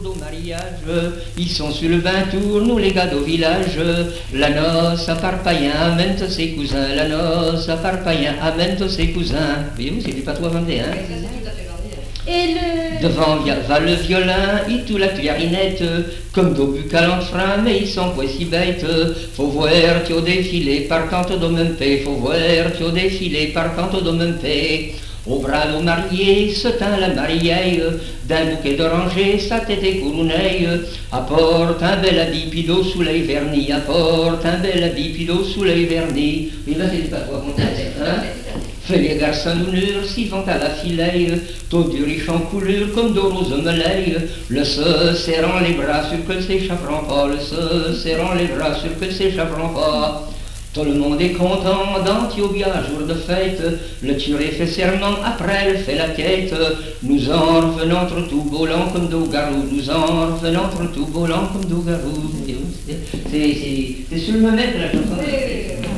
au mariage, ils sont sur le bain tour, nous les gars au village. La noce à part païen amène ses cousins, la noce à part païen amène ses cousins. Voyez-vous, c'est du patois vendéen. Et le... Devant va le violin et tout la clarinette, comme d'au buccal en frein, mais ils sont pas si bêtes. Faut voir tu au défilé par canto de même paix, faut voir tu au défilé par canto de même paix. Au bras de marié se tint la mariée, d'un bouquet d'oranger sa tête est couronnée. Apporte un bel habit puis d'eau soleil verni, apporte un bel habit puis d'eau soleil verni. Oui, ben c'est pas quoi qu'on hein. Fais les garçons d'honneur, s'y vont à la filet, taux du riche en couleur comme de rose mêlée. Le se serrant les bras sur que s'échapperont pas, le se serrant les bras sur que s'échapperont pas. Tout le monde est content dans Thiobia, jour de fête. Le curé fait serment, après elle fait la quête. Nous en revenons entre tout volant comme d'eau garou, nous en revenons entre tout volant comme d'eau garou. C'est sur le même la chanson.